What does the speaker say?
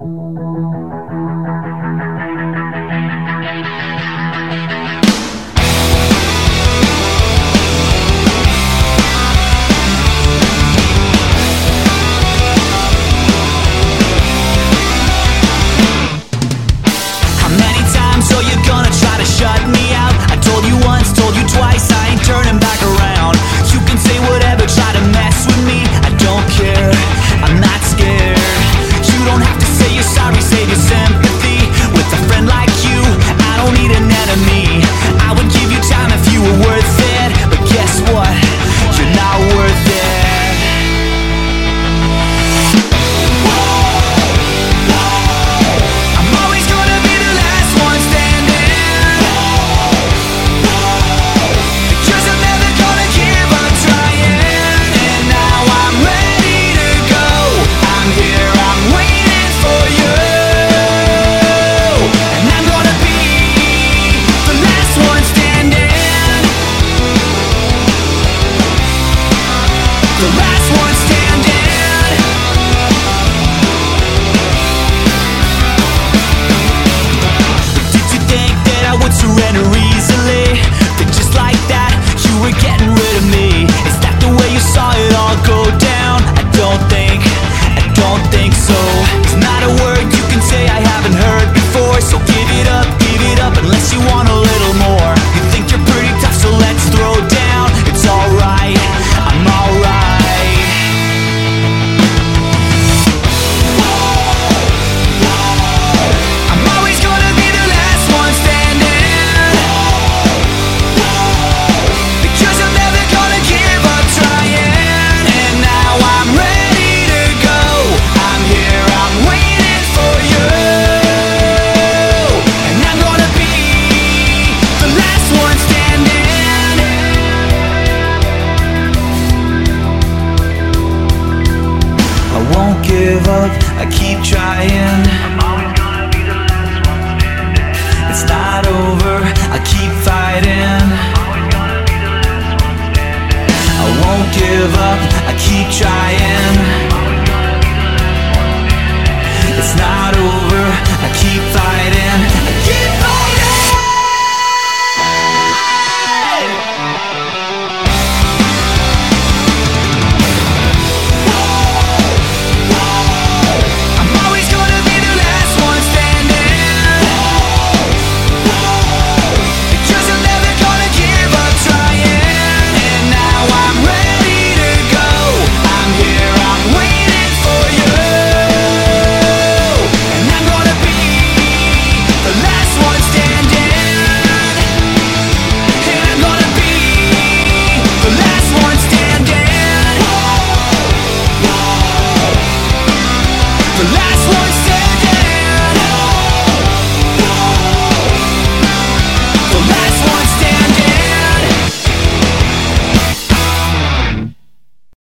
Give up, I keep trying. I'm always gonna be the last one standing. It's not over, I keep fighting. I'm always gonna be the last one standing. I won't give up, I keep trying. I'm always gonna be the last one standing. It's not over.